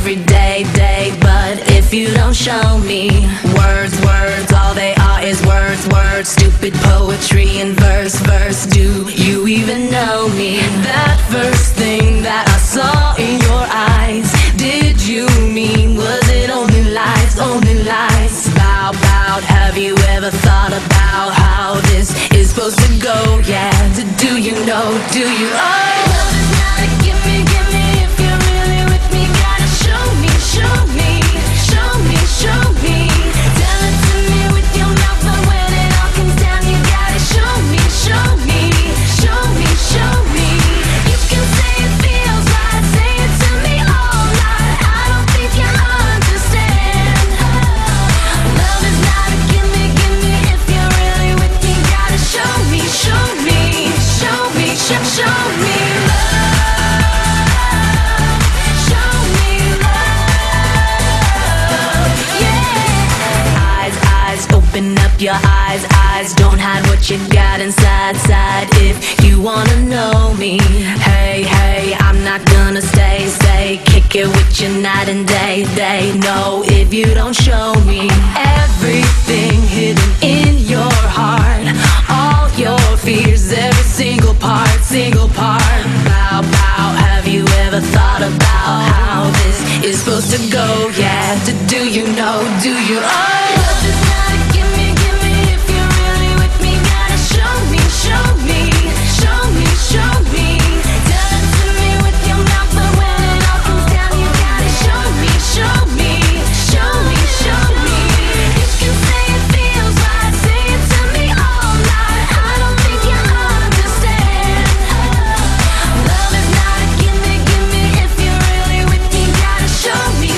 every day, but if you don't show me words, all they are is words, stupid poetry in verse, do you even know me? That first thing that I saw in your eyes, did you mean, was it only lies, about, have you ever thought about how this is supposed to go, yeah, do you know, love is not a gimme, if you're really with me, gotta show me, tell it to me with your mouth, but when it all comes down, you gotta show me, you can say it feels right, say it to me all night, I don't think you understand, love is not a gimme, if you're really with me, gotta show me open up your eyes, don't hide what you got inside, if you wanna know me. Hey, I'm not gonna stay, kick it with you night and day, no, if you don't show me everything hidden in your heart, all your fears, every single part, about, have you ever thought about how this is supposed to go, yeah, do you know, love is not a gimme, if you're really with me, gotta show me, tell it to me with your mouth, but when it all comes down, you gotta show me, you can say it feels right, say it to me all night, I don't think you understand, love is not a gimme, if you're really with me, gotta show me,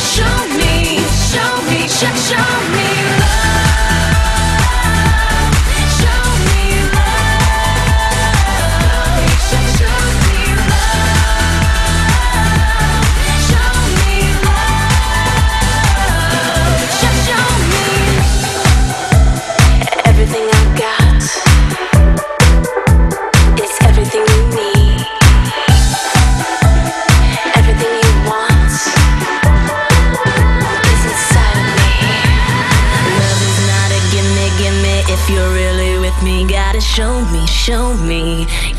everything I got is everything you need, everything you want is inside of me. Love is not a gimme, if you're really with me, gotta show me.